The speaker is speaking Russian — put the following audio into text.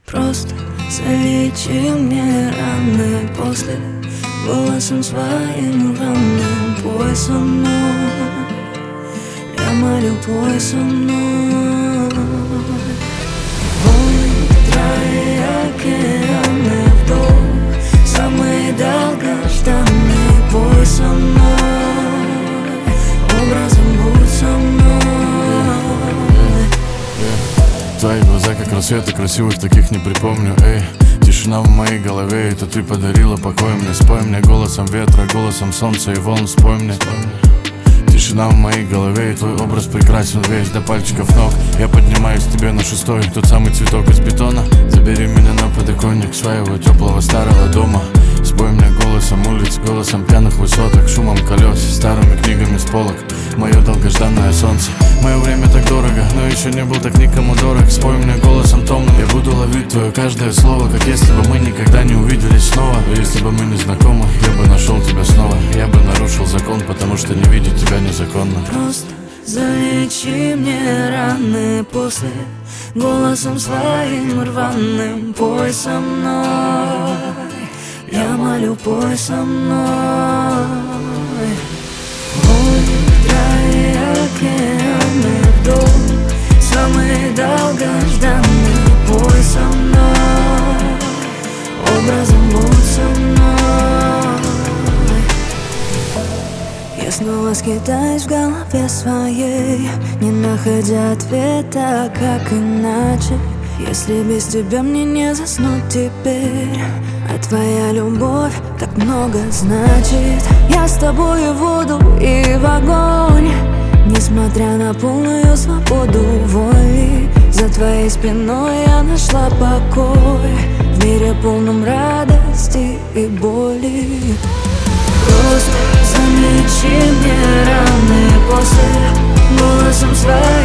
Просто залечи мне раны после. Голосом своим рваным пой со мной. Я молю, пой со мной. Твои океаны вдох, самый долгожданный. Пой со мной, образом будь со мной. Твои глаза как рассветы, красивых таких не припомню. Эй, тишина в моей голове, это ты подарила покой мне. Спой мне голосом ветра, голосом солнца и волн. Спой мне. Тишина в моей голове, и твой образ прекрасен весь до пальчиков ног. Я поднимаюсь к тебе на шестой, тот самый цветок из бетона. Забери меня на подоконник своего теплого старого дома. Спой мне голосом улиц, голосом пьяных высоток, шумом колес, старыми книгами с полок. Мое долгожданное солнце. Мое время так дорого, но еще не был так никому дорог. Спой мне голосом томным, я буду ловить твое каждое слово, как если бы мы никогда не увиделись снова. Но если бы мы не знакомы, я бы нашел тебя снова. Я бы нарушил закон, потому что не видеть тебя незаконно. Просто залечи мне раны после. Голосом своим рваным пой со мной. Я молю, пой со мной. Мой твои океаны вдох, самый долгожданный. Пой со мной, образом будь со мной. Я снова скитаюсь в голове своей, не находя ответа, как иначе. Если без тебя мне не заснуть теперь, а твоя любовь так много значит. Я с тобой и в воду, и в огонь, несмотря на полную свободу воли. За твоей спиной я нашла покой в мире полном радости и боли. Просто залечи мне раны после. Голосом своим